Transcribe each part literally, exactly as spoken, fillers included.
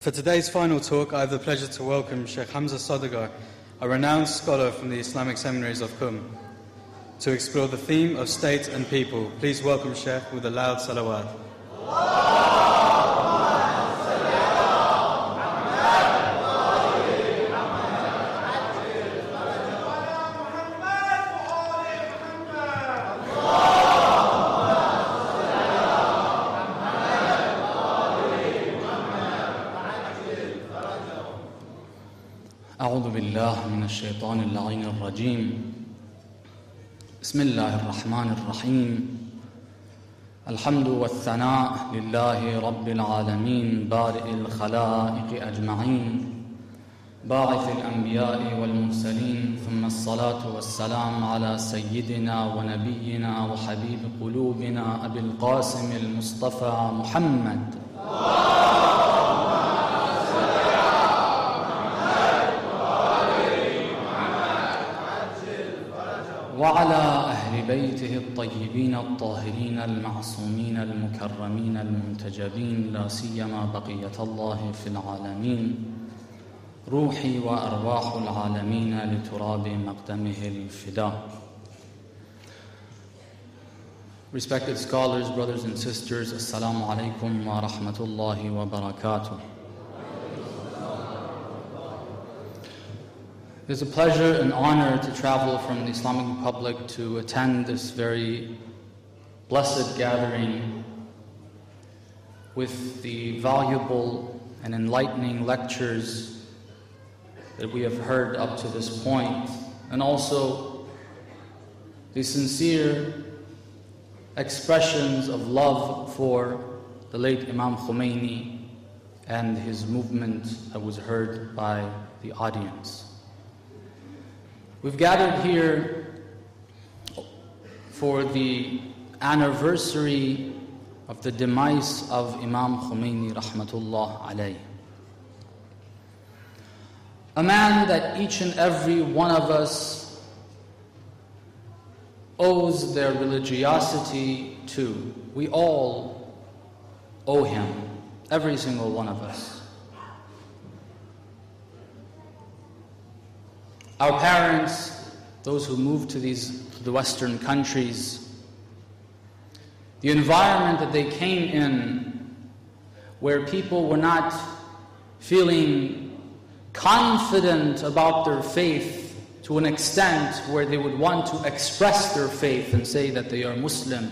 For today's final talk, I have the pleasure to welcome Sheikh Hamza Sadagar, a renowned scholar from the Islamic Seminaries of Qum, to explore the theme of state and people. Please welcome Sheikh with a loud salawat. أعوذ بالله من الشيطان اللعين الرجيم بسم الله الرحمن الرحيم الحمد والثناء لله رب العالمين بارئ الخلائق أجمعين باعث الأنبياء والمرسلين ثم الصلاة والسلام على سيدنا ونبينا وحبيب قلوبنا أبي القاسم المصطفى محمد وعلى أهل بيته الطيبين الطاهرين المعصومين المكرمين المنتجبين لا سيما بقية الله في العالمين روحي وأرواح العالمين لتراب مقدمه الفداء. Respected scholars, brothers and sisters, Assalamu alaikum wa rahmatullahi wa barakatuh. It is a pleasure and honor to travel from the Islamic Republic to attend this very blessed gathering with the valuable and enlightening lectures that we have heard up to this point, and also the sincere expressions of love for the late Imam Khomeini and his movement that was heard by the audience. We've gathered here for the anniversary of the demise of Imam Khomeini rahmatullah alayh. A man that each and every one of us owes their religiosity to. We all owe him, every single one of us. Our parents, those who moved to these to the Western countries, the environment that they came in, where people were not feeling confident about their faith to an extent where they would want to express their faith and say that they are Muslim.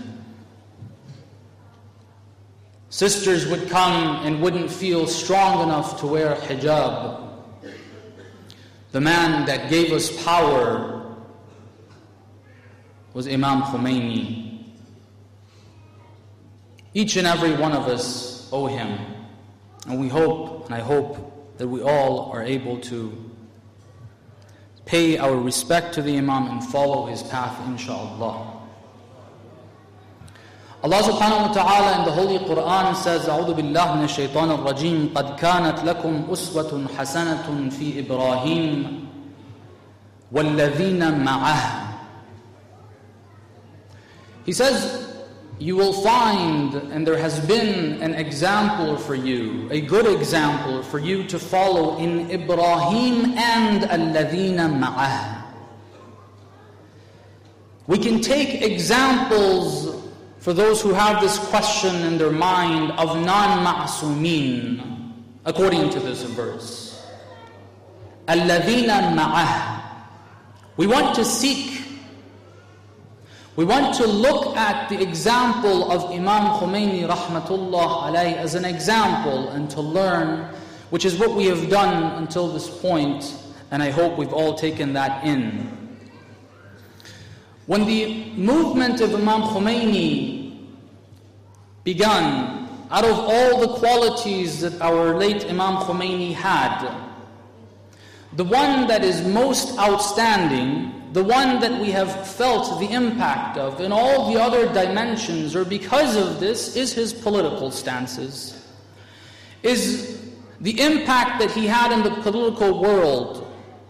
Sisters would come and wouldn't feel strong enough to wear hijab. The man that gave us power was Imam Khomeini. Each and every one of us owe him. And we hope, and I hope, that we all are able to pay our respect to the Imam and follow his path, inshaAllah. Allah subhanahu wa ta'ala in the Holy Quran says, أعوذ بالله من الشيطان الرجيم قد كانت لكم أسوة حسنة في إبراهيم والذين معه. He says, you will find, and there has been an example for you, a good example for you to follow in Ibrahim and الذين معه. We can take examples for those who have this question in their mind of non-ma'sumin, according to this verse. الَّذِينَ مَعَهُ. We want to seek, we want to look at the example of Imam Khomeini rahmatullah alayhi as an example and to learn, which is what we have done until this point, and I hope we've all taken that in. When the movement of Imam Khomeini began, out of all the qualities that our late Imam Khomeini had, the one that is most outstanding, the one that we have felt the impact of in all the other dimensions, or because of this, is his political stances, is the impact that he had in the political world.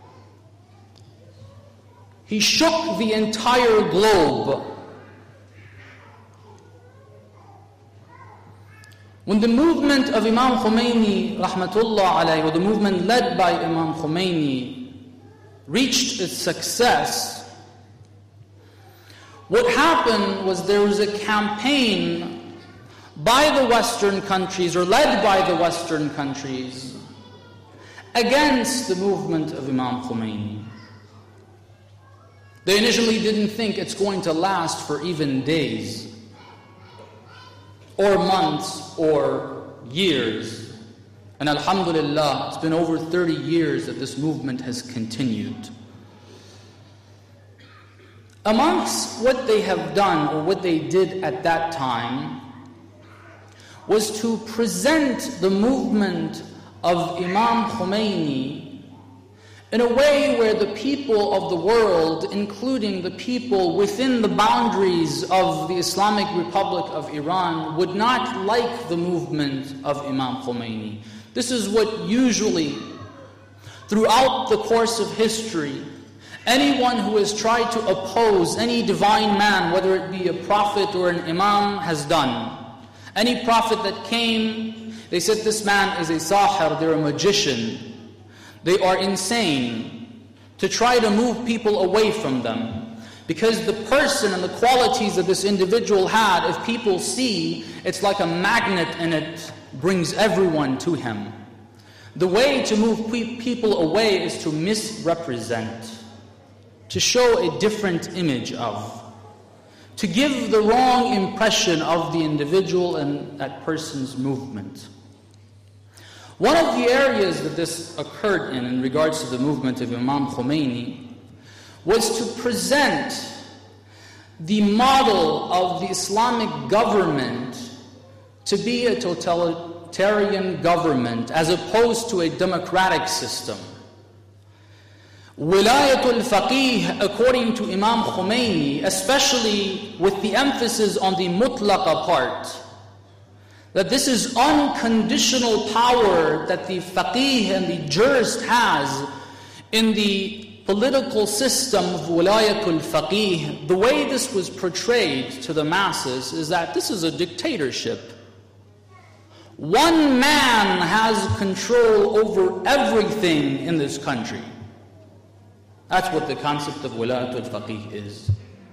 He shook the entire globe. When the movement of Imam Khomeini, rahmatullah alayhi, or the movement led by Imam Khomeini, reached its success, what happened was there was a campaign by the Western countries, or led by the Western countries, against the movement of Imam Khomeini. They initially didn't think it's going to last for even days, or months, or years. And alhamdulillah, it's been over thirty years that this movement has continued. Amongst what they have done, or what they did at that time, was to present the movement of Imam Khomeini in a way where the people of the world, including the people within the boundaries of the Islamic Republic of Iran, would not like the movement of Imam Khomeini. This is what usually, throughout the course of history, anyone who has tried to oppose any divine man, whether it be a prophet or an imam, has done. Any prophet that came, they said this man is a sahir, they're a magician. They are insane, to try to move people away from them. Because the person and the qualities that this individual had, if people see, it's like a magnet and it brings everyone to him. The way to move pe- people away is to misrepresent, to show a different image of, to give the wrong impression of the individual and that person's movement. One of the areas that this occurred in, in regards to the movement of Imam Khomeini, was to present the model of the Islamic government to be a totalitarian government as opposed to a democratic system. Wilayatul Faqih, according to Imam Khomeini, especially with the emphasis on the mutlaqa part, that this is unconditional power that the faqih and the jurist has in the political system of wilayatul faqih. The way this was portrayed to the masses is that this is a dictatorship. One man has control over everything in this country. That's what the concept of wilayatul faqih is.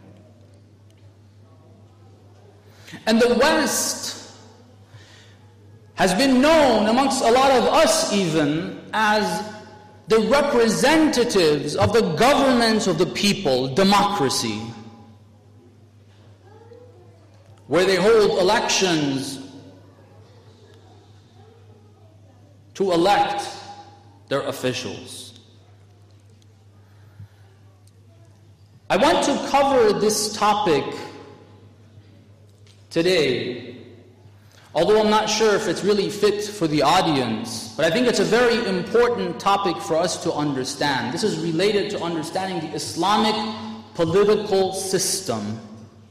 And the West has been known amongst a lot of us even as the representatives of the government of the people, democracy, where they hold elections to elect their officials. I want to cover this topic today, although I'm not sure if it's really fit for the audience, but I think it's a very important topic for us to understand. This is related to understanding the Islamic political system.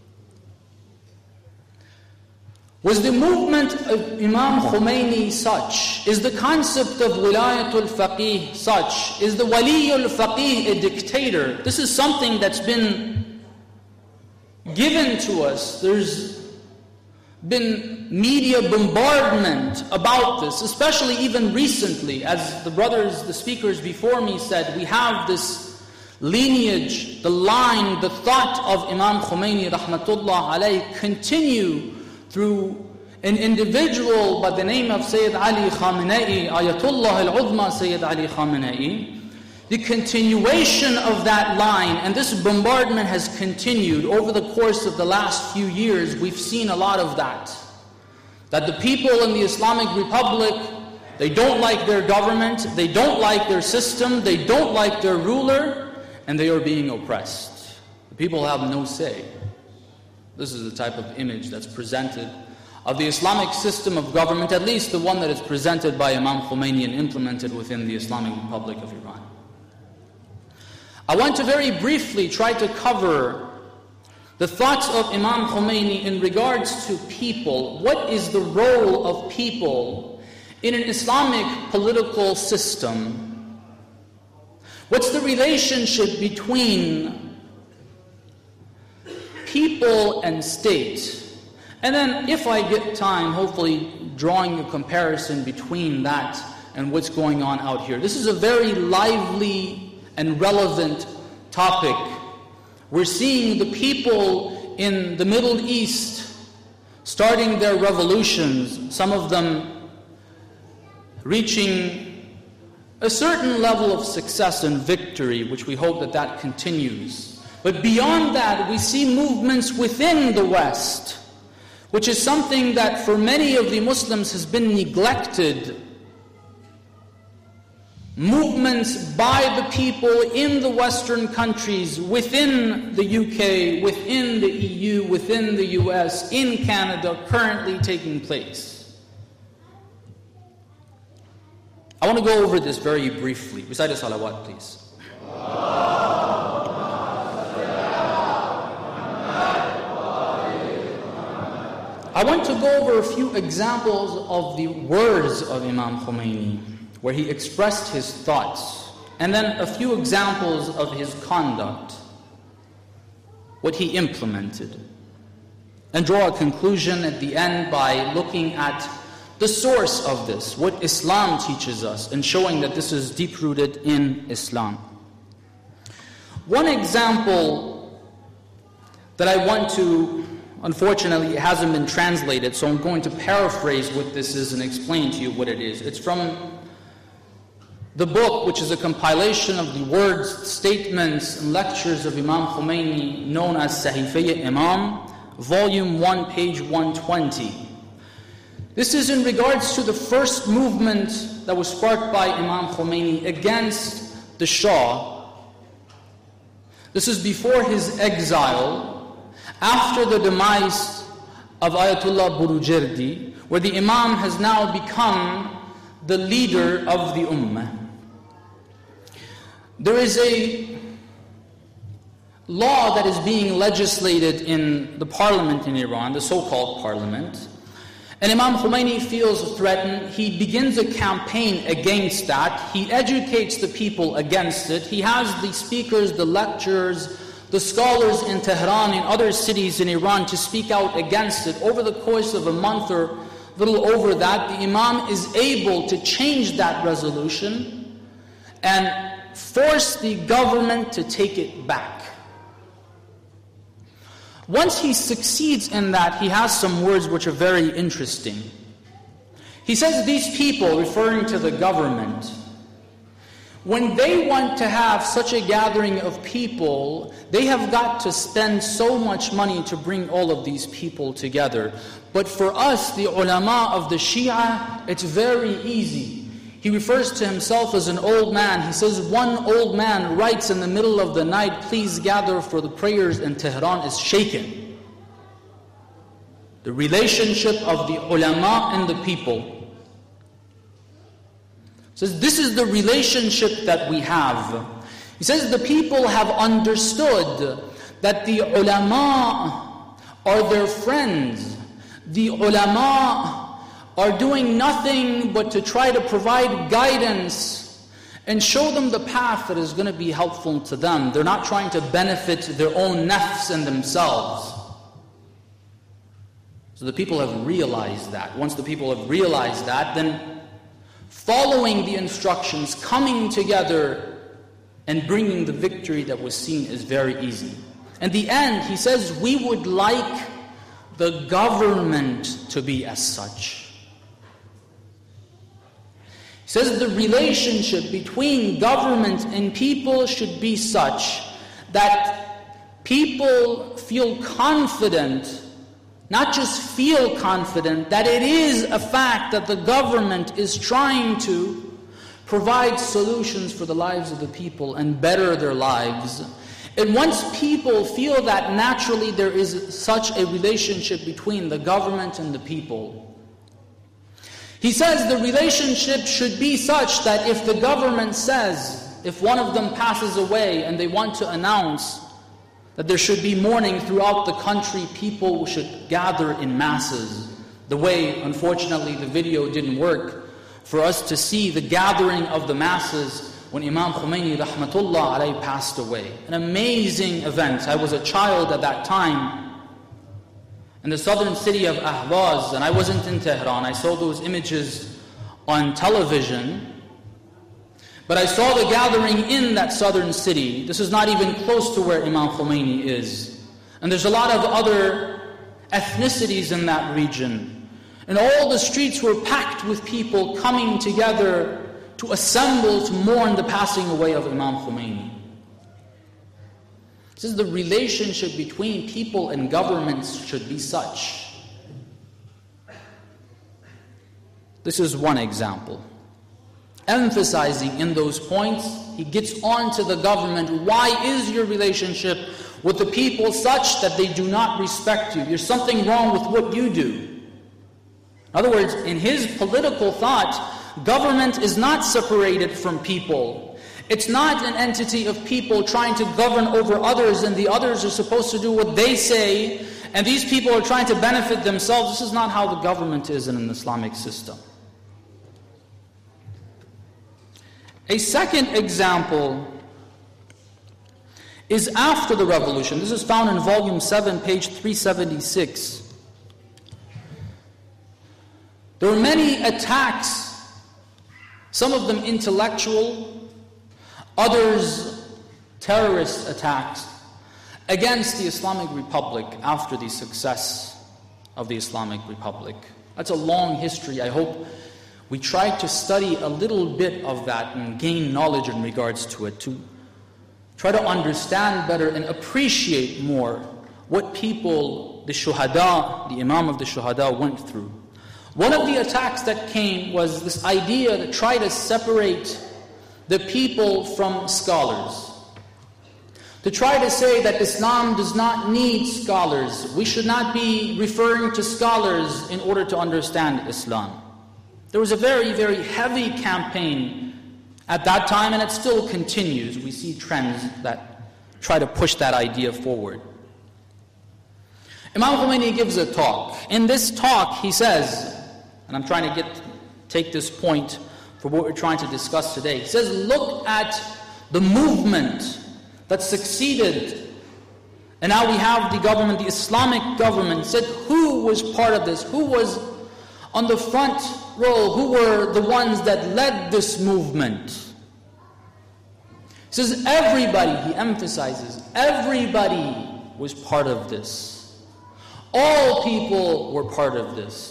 Was the movement of Imam Khomeini such? Is the concept of wilayatul faqih such? Is the waliyul faqih a dictator? This is something that's been given to us. There's been media bombardment about this, especially even recently. As the brothers, the speakers before me said, we have this lineage, the line, the thought of Imam Khomeini rahmatullah alayhi continue through an individual by the name of Sayyid Ali Khamenei, Ayatollah al-Udma Sayyid Ali Khamenei. The continuation of that line, and this bombardment has continued over the course of the last few years. We've seen a lot of that. That the people in the Islamic Republic, they don't like their government, they don't like their system, they don't like their ruler, and they are being oppressed. The people have no say. This is the type of image that's presented of the Islamic system of government, at least the one that is presented by Imam Khomeini and implemented within the Islamic Republic of Iran. I want to very briefly try to cover the thoughts of Imam Khomeini in regards to people. What is the role of people in an Islamic political system? What's the relationship between people and state? And then, if I get time, hopefully drawing a comparison between that and what's going on out here. This is a very lively and relevant topic. We're seeing the people in the Middle East starting their revolutions, some of them reaching a certain level of success and victory, which we hope that that continues. But beyond that, we see movements within the West, which is something that for many of the Muslims has been neglected. Movements by the people in the Western countries, within the U K, within the E U, within the U S, in Canada, currently taking place. I want to go over this very briefly. Recite a salawat, please. I want to go over a few examples of the words of Imam Khomeini, where he expressed his thoughts, and then a few examples of his conduct, what he implemented, and draw a conclusion at the end by looking at the source of this, what Islam teaches us, and showing that this is deep-rooted in Islam. One example that I want to, unfortunately it hasn't been translated, so I'm going to paraphrase what this is and explain to you what it is. It's from the book, which is a compilation of the words, statements, and lectures of Imam Khomeini, known as Sahifay Imam, volume one, page one twenty. This is in regards to the first movement that was sparked by Imam Khomeini against the Shah. This is before his exile, after the demise of Ayatollah Burujerdi, where the Imam has now become the leader of the Ummah. There is a law that is being legislated in the parliament in Iran, the so-called parliament, and Imam Khomeini feels threatened. He begins a campaign against that. He educates the people against it. He has the speakers, the lecturers, the scholars in Tehran and other cities in Iran to speak out against it. Over the course of a month or a little over that, the Imam is able to change that resolution and force the government to take it back. Once he succeeds in that, he has some words which are very interesting. He says these people, referring to the government, when they want to have such a gathering of people, they have got to spend so much money to bring all of these people together. But for us, the ulama of the Shia, it's very easy. He refers to himself as an old man. He says, one old man writes in the middle of the night, please gather for the prayers, and Tehran is shaken. The relationship of the ulama and the people. He says, this is the relationship that we have. He says, the people have understood that the ulama are their friends. The ulama are doing nothing but to try to provide guidance and show them the path that is going to be helpful to them. They're not trying to benefit their own nafs and themselves. So the people have realized that. Once the people have realized that, then following the instructions, coming together and bringing the victory that was seen is very easy. In the end, he says, we would like the government to be as such. He says the relationship between government and people should be such that people feel confident, not just feel confident, that it is a fact that the government is trying to provide solutions for the lives of the people and better their lives. And once people feel that, naturally there is such a relationship between the government and the people. He says the relationship should be such that if the government says, if one of them passes away and they want to announce that there should be mourning throughout the country, people should gather in masses. The way, unfortunately, the video didn't work for us to see the gathering of the masses when Imam Khomeini rahmatullah alayhi passed away. An amazing event. I was a child at that time. in the southern city of Ahvaz, and I wasn't in Tehran, I saw those images on television, but I saw the gathering in that southern city. This is not even close to where Imam Khomeini is. And there's a lot of other ethnicities in that region. And all the streets were packed with people coming together to assemble to mourn the passing away of Imam Khomeini. This is the relationship between people and governments should be such. This is one example. Emphasizing in those points, he gets on to the government. Why is your relationship with the people such that they do not respect you? There's something wrong with what you do. In other words, in his political thought, government is not separated from people. It's not an entity of people trying to govern over others, and the others are supposed to do what they say, and these people are trying to benefit themselves. This is not how the government is in an Islamic system. A second example is after the revolution. This is found in volume seven, page three seventy-six. There were many attacks, some of them intellectual, others terrorist attacks, against the Islamic Republic after the success of the Islamic Republic. That's a long history. I hope we try to study a little bit of that and gain knowledge in regards to it, to try to understand better and appreciate more what people, the shuhada, the imam of the shuhada went through. One of the attacks that came was this idea to try to separate the people from scholars. To try to say that Islam does not need scholars. We should not be referring to scholars in order to understand Islam. There was a very, very heavy campaign at that time, and it still continues. We see trends that try to push that idea forward. Imam Khomeini gives a talk. In this talk, he says, and I'm trying to get take this point for what we're trying to discuss today. He says, look at the movement that succeeded, and now we have the government, the Islamic government. He said, who was part of this? Who was on the front row? Who were the ones that led this movement? He says, everybody, he emphasizes, everybody was part of this. All people were part of this.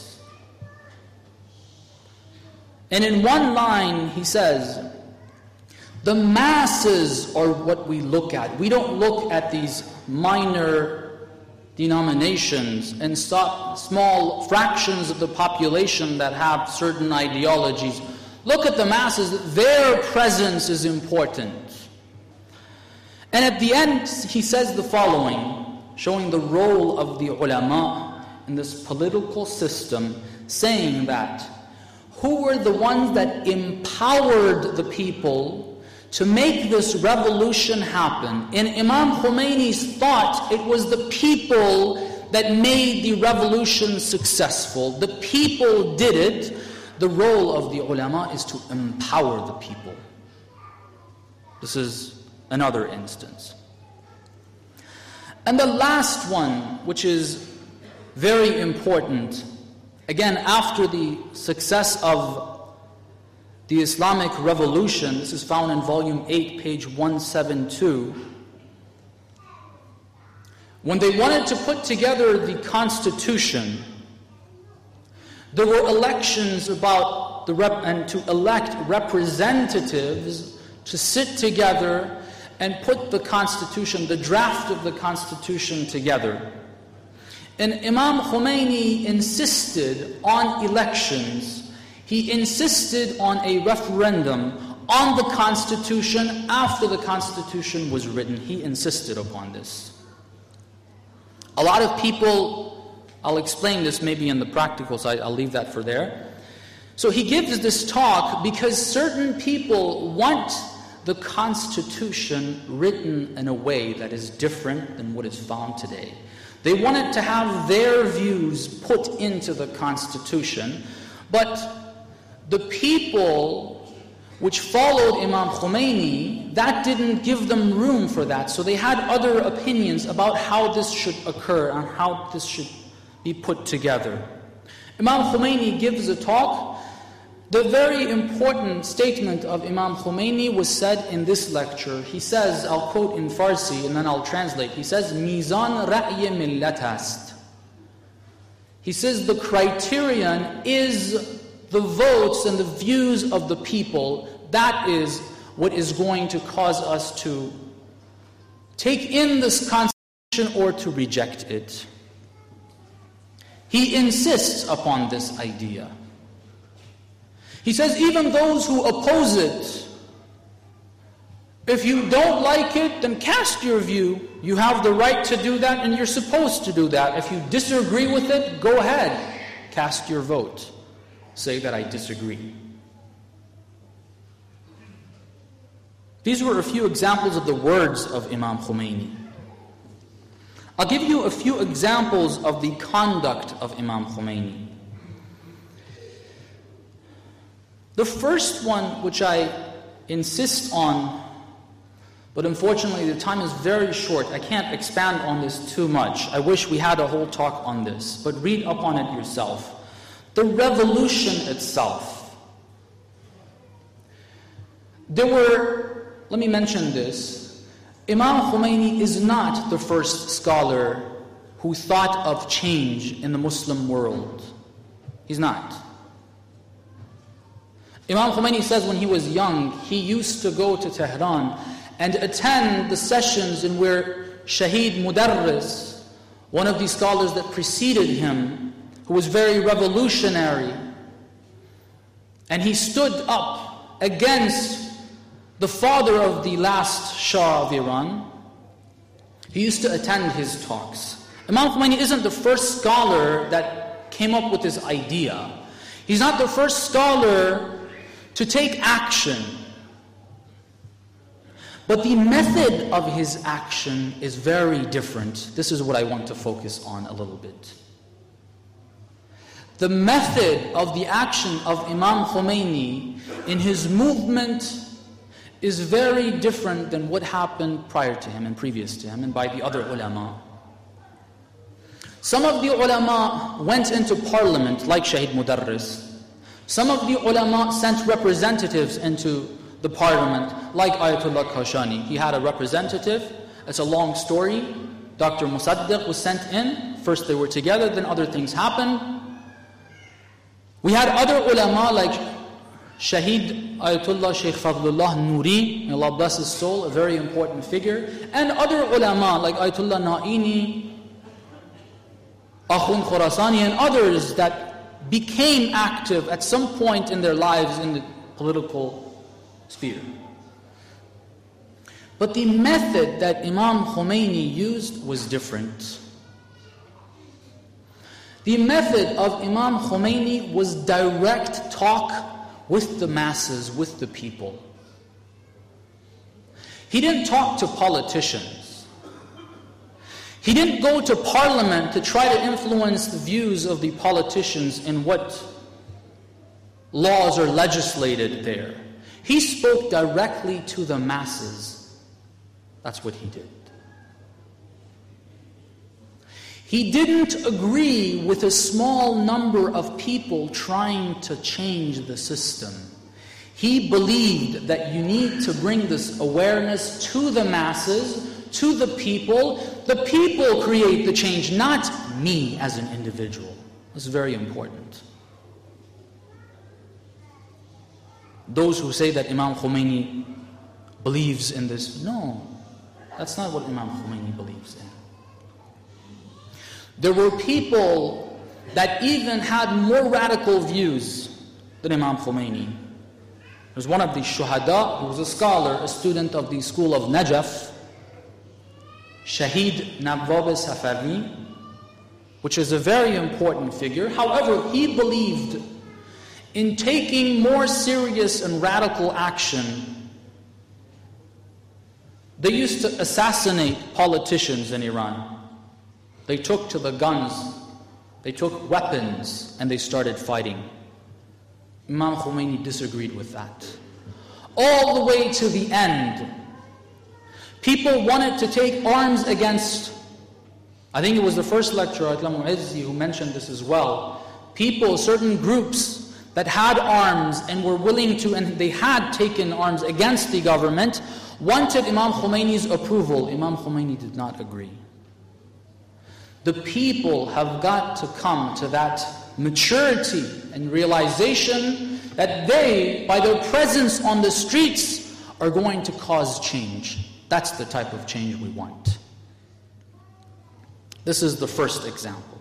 And in one line, he says, the masses are what we look at. We don't look at these minor denominations and small fractions of the population that have certain ideologies. Look at the masses. Their presence is important. And at the end, he says the following, showing the role of the ulama in this political system, saying that who were the ones that empowered the people to make this revolution happen? In Imam Khomeini's thought, it was the people that made the revolution successful. The people did it. The role of the ulama is to empower the people. This is another instance. And the last one, which is very important, again, after the success of the Islamic Revolution, this is found in volume eight, page one seventy-two. When they wanted to put together the Constitution, there were elections about the rep- and to elect representatives to sit together and put the Constitution, the draft of the Constitution together. And Imam Khomeini insisted on elections. He insisted on a referendum on the Constitution after the Constitution was written. He insisted upon this. A lot of people, I'll explain this maybe in the practical side, I'll leave that for there. So he gives this talk because certain people want the Constitution written in a way that is different than what is found today. They wanted to have their views put into the Constitution, but the people which followed Imam Khomeini, that didn't give them room for that. So they had other opinions about how this should occur and how this should be put together. Imam Khomeini gives a talk. The very important statement of Imam Khomeini was said in this lecture. He says, I'll quote in Farsi and then I'll translate. He says, Mizan ra'y millat ast. He says the criterion is the votes and the views of the people. That is what is going to cause us to take in this constitution or to reject it. He insists upon this idea. He says even those who oppose it, if you don't like it, then cast your view. You have the right to do that and you're supposed to do that. If you disagree with it, go ahead, cast your vote. Say that I disagree. These were a few examples of the words of Imam Khomeini. I'll give you a few examples of the conduct of Imam Khomeini. The first one, which I insist on, but unfortunately the time is very short. I can't expand on this too much. I wish we had a whole talk on this, but read up on it yourself. The revolution itself. There were, let me mention this, Imam Khomeini is not the first scholar who thought of change in the Muslim world. He's not. Imam Khomeini says when he was young, he used to go to Tehran and attend the sessions in where Shahid Mudarris, one of the scholars that preceded him, who was very revolutionary, and he stood up against the father of the last Shah of Iran. He used to attend his talks. Imam Khomeini isn't the first scholar that came up with this idea. He's not the first scholar to take action. But the method of his action is very different. This is what I want to focus on a little bit. The method of the action of Imam Khomeini in his movement is very different than what happened prior to him and previous to him and by the other ulama. Some of the ulama went into parliament like Shahid Mudarris. Some of the ulama sent representatives into the parliament like Ayatollah Kashani. He had a representative. It's a long story. Doctor Musaddiq was sent in. First they were together, then other things happened. We had other ulama like Shahid Ayatollah Shaykh Fadlullah Nuri, may Allah bless his soul, a very important figure, and other ulama like Ayatollah Naini, Akhund Khurasani, and others that became active at some point in their lives in the political sphere. But the method that Imam Khomeini used was different. The method of Imam Khomeini was direct talk with the masses, with the people. He didn't talk to politicians. He didn't go to parliament to try to influence the views of the politicians in what laws are legislated there. He spoke directly to the masses. That's what he did. He didn't agree with a small number of people trying to change the system. He believed that you need to bring this awareness to the masses, to the people. The people create the change, not me as an individual. That's very important. Those who say that Imam Khomeini believes in this, no, that's not what Imam Khomeini believes in. There were people that even had more radical views than Imam Khomeini. There's one of the Shuhada who was a scholar, a student of the school of Najaf, Shahid Nawwab Safavi, which is a very important figure. However, he believed in taking more serious and radical action. They used to assassinate politicians in Iran. They took to the guns, they took weapons, and they started fighting. Imam Khomeini disagreed with that. All the way to the end, people wanted to take arms against I think it was the first lecturer, Ayatollah Mu'izzi, who mentioned this as well. People, certain groups that had arms and were willing to, and they had taken arms against the government, wanted Imam Khomeini's approval. Imam Khomeini did not agree. The people have got to come to that maturity and realization that they, by their presence on the streets, are going to cause change. That's the type of change we want. This is the first example.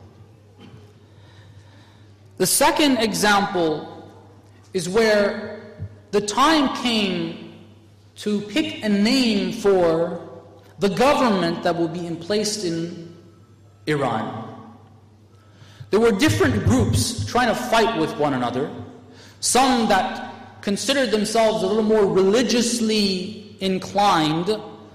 The second example is where the time came to pick a name for the government that will be in place in Iran. There were different groups trying to fight with one another. Some that considered themselves a little more religiously inclined,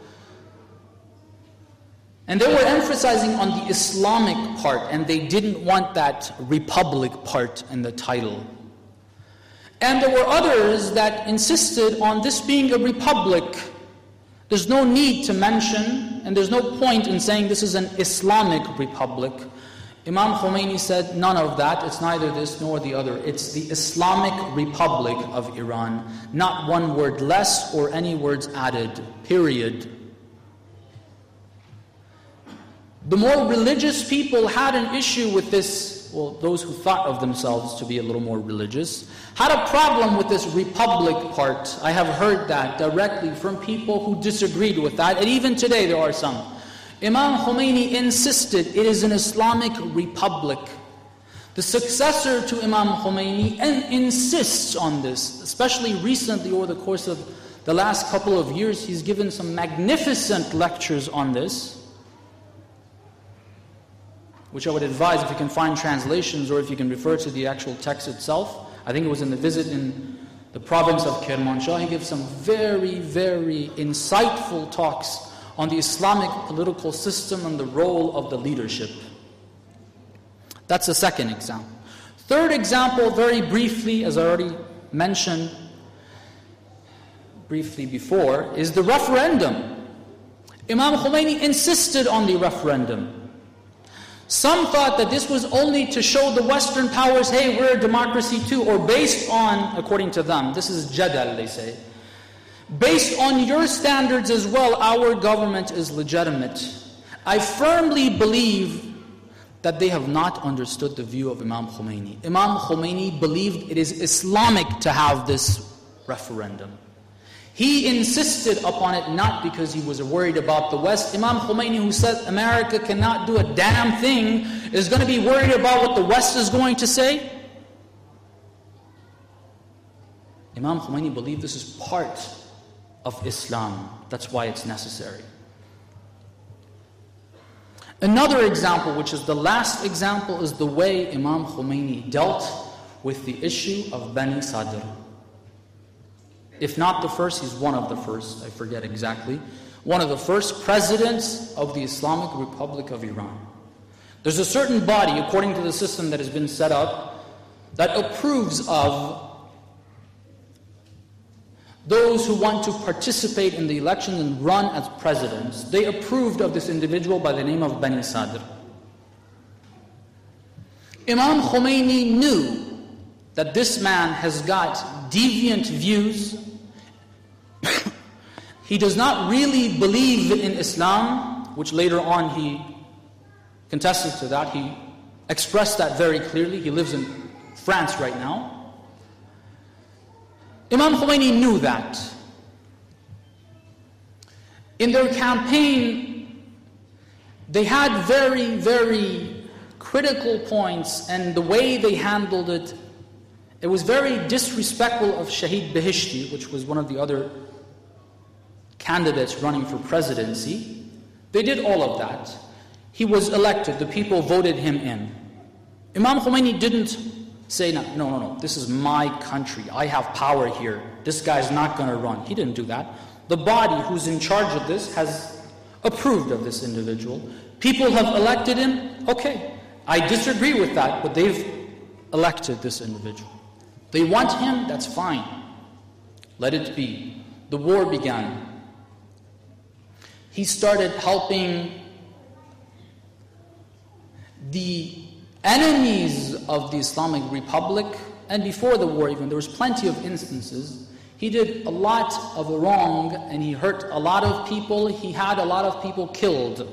and they were emphasizing on the Islamic part, and they didn't want that republic part in the title. And there were others that insisted on this being a republic. There's no need to mention, and there's no point in saying this is an Islamic republic. Imam Khomeini said, none of that, it's neither this nor the other. It's the Islamic Republic of Iran. Not one word less or any words added, period. The more religious people had an issue with this, well, those who thought of themselves to be a little more religious, had a problem with this republic part. I have heard that directly from people who disagreed with that, and even today there are some. Imam Khomeini insisted it is an Islamic republic. The successor to Imam Khomeini insists on this, especially recently over the course of the last couple of years. He's given some magnificent lectures on this, which I would advise if you can find translations or if you can refer to the actual text itself. I think it was in the visit in the province of Kermanshah. He gives some very, very insightful talks on the Islamic political system and the role of the leadership. That's the second example. Third example, very briefly, as I already mentioned briefly before, is the referendum. Imam Khomeini insisted on the referendum. Some thought that this was only to show the Western powers, hey, we're a democracy too, or based on, according to them, this is jadal, they say, based on your standards as well, our government is legitimate. I firmly believe that they have not understood the view of Imam Khomeini. Imam Khomeini believed it is Islamic to have this referendum. He insisted upon it not because he was worried about the West. Imam Khomeini, who said America cannot do a damn thing, is going to be worried about what the West is going to say? Imam Khomeini believed this is part of Islam. That's why it's necessary. Another example, which is the last example, is the way Imam Khomeini dealt with the issue of Bani Sadr. If not the first, he's one of the first, I forget exactly. One of the first presidents of the Islamic Republic of Iran. There's a certain body, according to the system that has been set up, that approves of those who want to participate in the election and run as presidents. They approved of this individual by the name of Bani Sadr. Imam Khomeini knew that this man has got deviant views. He does not really believe in Islam, which later on he contested to that. He expressed that very clearly. He lives in France right now. Imam Khomeini knew that. In their campaign, they had very, very critical points, and the way they handled it, it was very disrespectful of Shahid Behishti, which was one of the other candidates running for presidency. They did all of that. He was elected. The people voted him in. Imam Khomeini didn't say, no, no, no, no, this is my country. I have power here. This guy's not going to run. He didn't do that. The body who's in charge of this has approved of this individual. People have elected him. Okay, I disagree with that, but they've elected this individual. They want him, that's fine. Let it be. The war began. He started helping the enemies of the Islamic Republic, and before the war even, there was plenty of instances. He did a lot of wrong and he hurt a lot of people. He had a lot of people killed.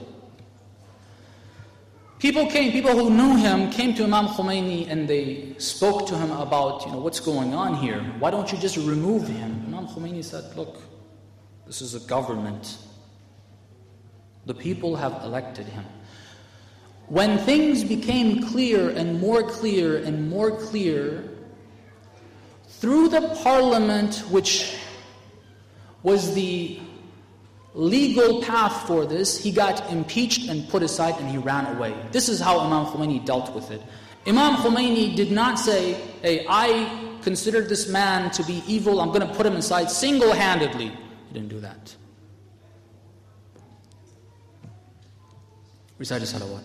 People came, people who knew him came to Imam Khomeini and they spoke to him about, you know, what's going on here? Why don't you just remove him? Imam Khomeini said, look, this is a government. The people have elected him. When things became clear and more clear and more clear, through the parliament, which was the legal path for this, he got impeached and put aside and he ran away. This is how Imam Khomeini dealt with it. Imam Khomeini did not say, hey, I consider this man to be evil, I'm going to put him aside single-handedly. He didn't do that. Recite a salawat.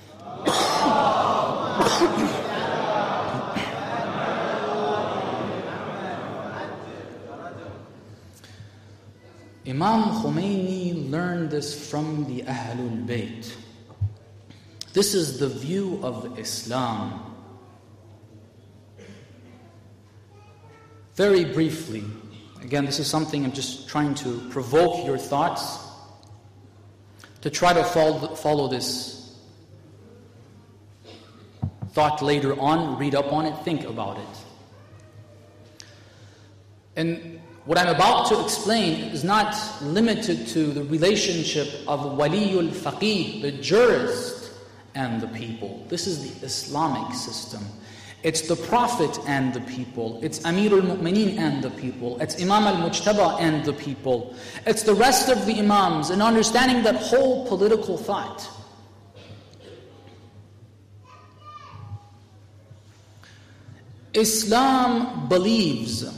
Imam Khomeini learned this from the Ahlul Bayt. This is the view of Islam. Very briefly, again, this is something I'm just trying to provoke your thoughts, to try to follow, follow this thought later on, read up on it, think about it. And what I'm about to explain is not limited to the relationship of Waliyul Faqih, the jurist, and the people. This is the Islamic system. It's the Prophet and the people. It's Amirul Mu'mineen and the people. It's Imam al-Mujtaba and the people. It's the rest of the Imams, and understanding that whole political thought. Islam believes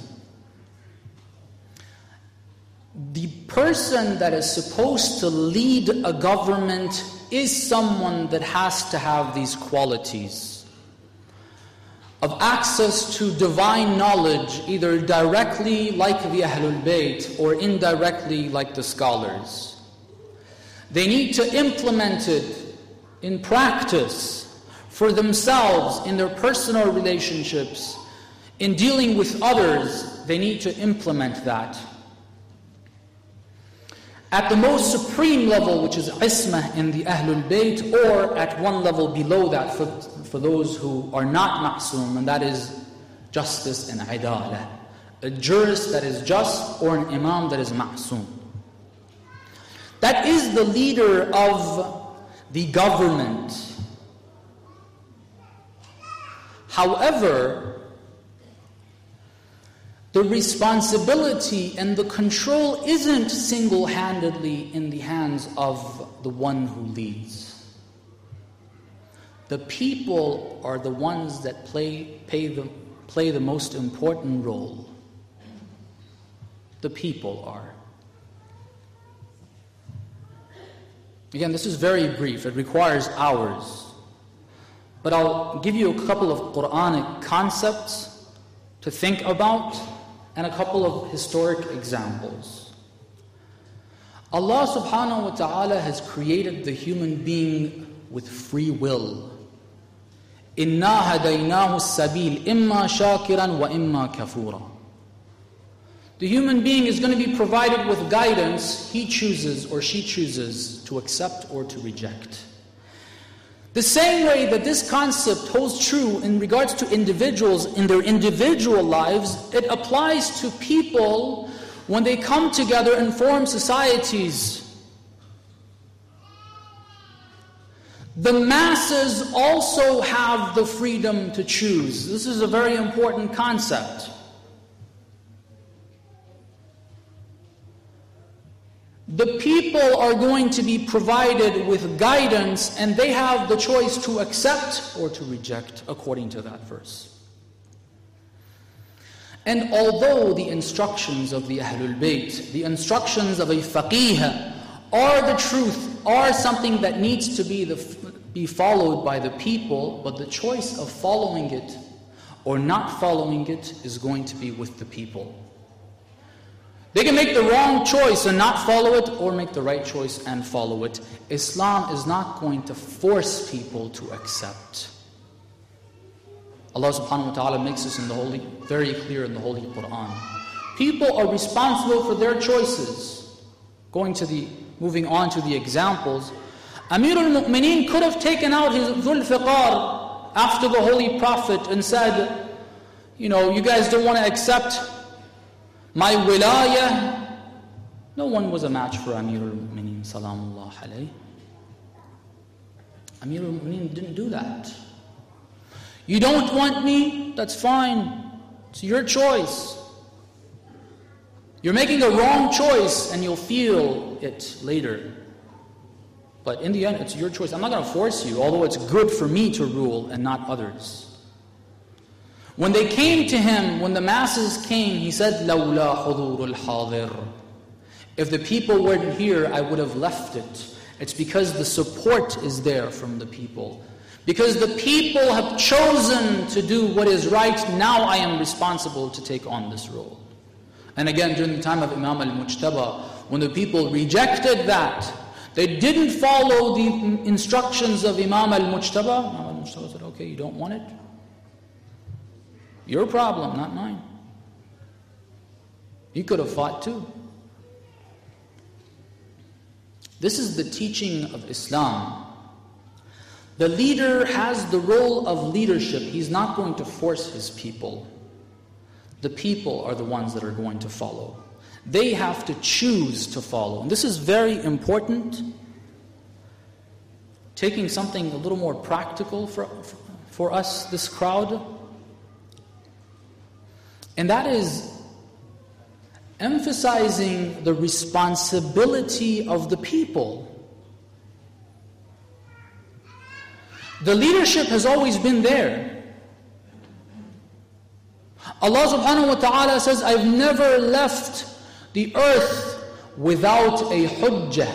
the person that is supposed to lead a government is someone that has to have these qualities of access to divine knowledge, either directly like the Ahlul Bayt or indirectly like the scholars. They need to implement it in practice for themselves, in their personal relationships, in dealing with others. They need to implement that. At the most supreme level, which is Ismah in the Ahlul Bayt, or at one level below that for, for those who are not ma'soom, and that is justice and idalah. A jurist that is just, or an imam that is ma'soom. That is the leader of the government. However, the responsibility and the control isn't single-handedly in the hands of the one who leads. The people are the ones that play, pay the, play the most important role. The people are. Again, this is very brief. It requires hours. But I'll give you a couple of Quranic concepts to think about, and a couple of historic examples. Allah subhanahu wa ta'ala has created the human being with free will. إِنَّا هَدَيْنَاهُ السَّبِيلِ إِمَّا شَاكِرًا وَإِمَّا كَفُورًا. The human being is going to be provided with guidance. He chooses or she chooses to accept or to reject. The same way that this concept holds true in regards to individuals in their individual lives, it applies to people when they come together and form societies. The masses also have the freedom to choose. This is a very important concept. The people are going to be provided with guidance, and they have the choice to accept or to reject according to that verse. And although the instructions of the Ahlul Bayt, the instructions of a faqih are the truth, are something that needs to be, the, be followed by the people, but the choice of following it or not following it is going to be with the people. They can make the wrong choice and not follow it, or make the right choice and follow it. Islam is not going to force people to accept. Allah subhanahu wa ta'ala makes this in the Holy, very clear in the Holy Quran. People are responsible for their choices. Going to the, moving on to the examples. Amir al-Mu'mineen could have taken out his Dhul Fiqar after the Holy Prophet and said, you know, you guys don't want to accept my wilayah. No one was a match for Amir al-Mu'mineen, salamullah alayhi. Amir al-Mu'mineen didn't do that. You don't want me? That's fine. It's your choice. You're making a wrong choice and you'll feel it later. But in the end, it's your choice. I'm not going to force you, although it's good for me to rule and not others. When they came to him, when the masses came, he said, لَوْلَا حُضُورُ الْحَاضِرِ. If the people weren't here, I would have left it. It's because the support is there from the people. Because the people have chosen to do what is right, now I am responsible to take on this role. And again, during the time of Imam al-Mujtaba, when the people rejected that, they didn't follow the instructions of Imam al-Mujtaba. Imam al-Mujtaba said, okay, you don't want it? Your problem, not mine. He could have fought too. This is the teaching of Islam. The leader has the role of leadership. He's not going to force his people. The people are the ones that are going to follow. They have to choose to follow. And this is very important. Taking something a little more practical for, for us, this crowd. And that is emphasizing the responsibility of the people. The leadership has always been there. Allah subhanahu wa ta'ala says, I've never left the earth without a hujjah.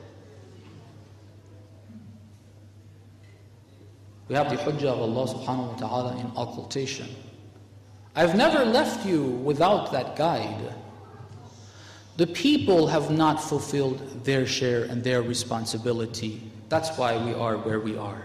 We have the hujjah of Allah subhanahu wa ta'ala in occultation. I've never left you without that guide. The people have not fulfilled their share and their responsibility. That's why we are where we are.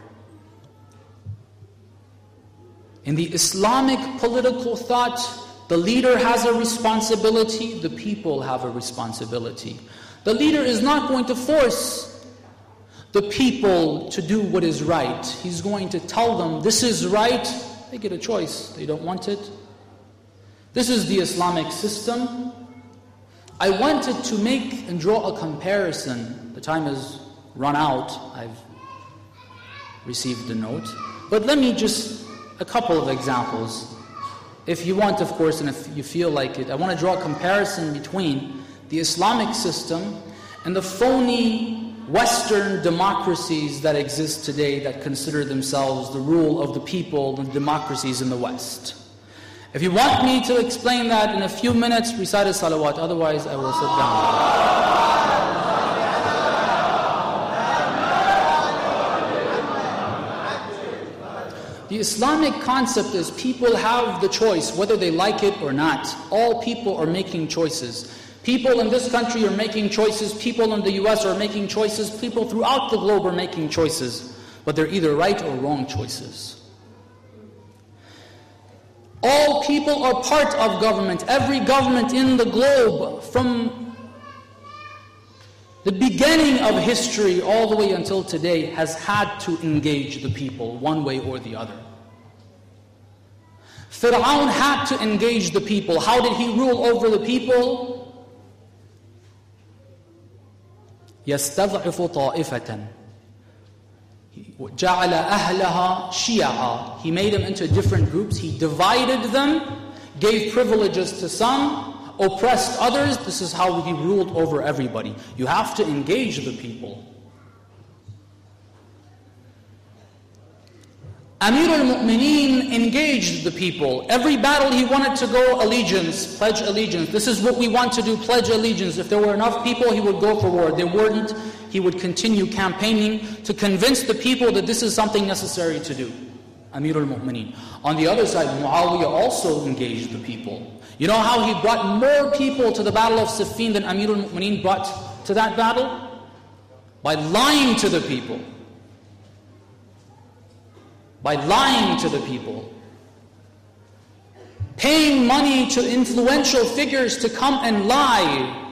In the Islamic political thought, the leader has a responsibility, the people have a responsibility. The leader is not going to force the people to do what is right. He's going to tell them, this is right. They get a choice. They don't want it. This is the Islamic system. I wanted to make and draw a comparison. The time has run out. I've received the note. But let me just, a couple of examples. If you want, of course, and if you feel like it, I want to draw a comparison between the Islamic system and the phony Western democracies that exist today that consider themselves the rule of the people, the democracies in the West. If you want me to explain that in a few minutes, recite a salawat. Otherwise, I will sit down. The Islamic concept is people have the choice, whether they like it or not. All people are making choices. People in this country are making choices. People in the U S are making choices. People throughout the globe are making choices. But they're either right or wrong choices. All people are part of government. Every government in the globe, from the beginning of history all the way until today, has had to engage the people one way or the other. Fir'aun had to engage the people. How did he rule over the people? يَسْتَضْعِفُ طَائِفَةً جَعَلَ أَهْلَهَا شِيَعًا. He made them into different groups. He divided them, gave privileges to some, oppressed others. This is how he ruled over everybody. You have to engage the people. Amir al-Mu'mineen engaged the people. Every battle he wanted to go allegiance, pledge allegiance. This is what we want to do, pledge allegiance. If there were enough people, he would go for war. If there weren't, he would continue campaigning to convince the people that this is something necessary to do. Amir al-Mu'mineen. On the other side, Muawiyah also engaged the people. You know how he brought more people to the battle of Siffin than Amirul Mu'mineen brought to that battle? By lying to the people. By lying to the people. Paying money to influential figures to come and lie.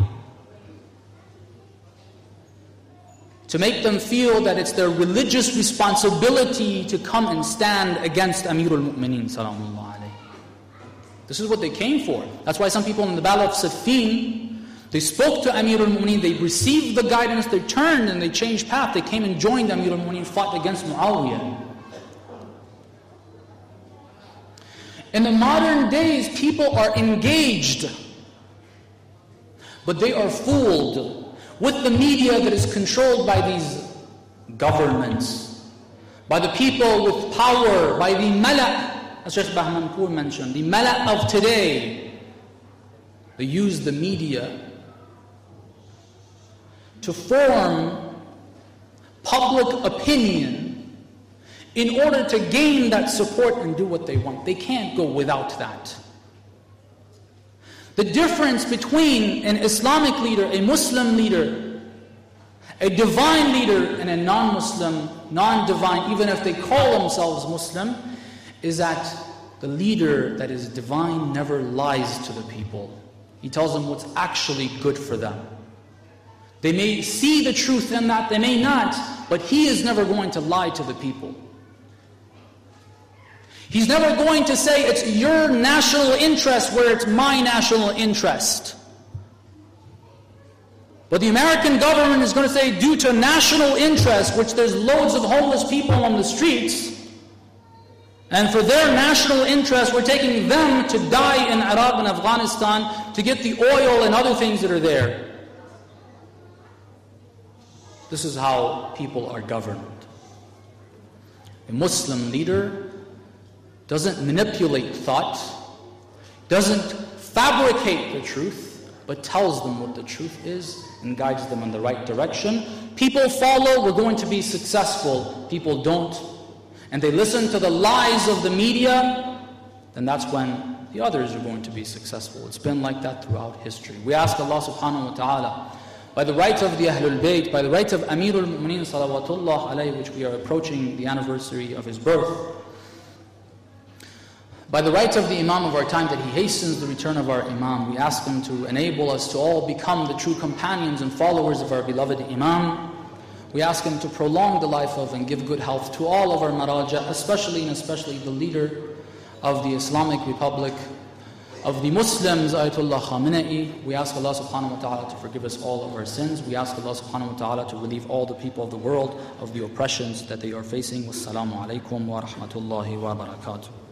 To make them feel that it's their religious responsibility to come and stand against Amirul Mu'mineen sallallahu alayhi. This is what they came for. That's why some people in the battle of Siffin, they spoke to Amirul Mu'mineen, they received the guidance, they turned and they changed path, they came and joined Amirul Mu'mineen, fought against Muawiyah. In the modern days, people are engaged, but they are fooled with the media that is controlled by these governments, by the people with power, by the mala', as Shaykh Bahmanpour mentioned, the mala' of today. They use the media to form public opinion in order to gain that support and do what they want. They can't go without that. The difference between an Islamic leader, a Muslim leader, a divine leader, and a non-Muslim, non-divine, even if they call themselves Muslim, is that the leader that is divine never lies to the people. He tells them what's actually good for them. They may see the truth in that, they may not, but he is never going to lie to the people. He's never going to say it's your national interest where it's my national interest. But the American government is going to say, due to national interest, which there's loads of homeless people on the streets, and for their national interest, we're taking them to die in Iraq and Afghanistan to get the oil and other things that are there. This is how people are governed. A Muslim leader doesn't manipulate thought, doesn't fabricate the truth, but tells them what the truth is and guides them in the right direction. People follow, we're going to be successful. People don't, and they listen to the lies of the media, then that's when the others are going to be successful. It's been like that throughout history. We ask Allah subhanahu wa ta'ala, by the right of the Ahlul Bayt, by the right of Amirul Mu'mineen salawatullah alayhi, which we are approaching the anniversary of his birth, by the right of the Imam of our time, that he hastens the return of our Imam, we ask him to enable us to all become the true companions and followers of our beloved Imam. We ask him to prolong the life of and give good health to all of our maraja, especially and especially the leader of the Islamic Republic of the Muslims, Ayatollah Khamenei. We ask Allah subhanahu wa ta'ala to forgive us all of our sins. We ask Allah subhanahu wa ta'ala to relieve all the people of the world of the oppressions that they are facing. Wassalamu alaikum wa rahmatullahi wa barakatuh.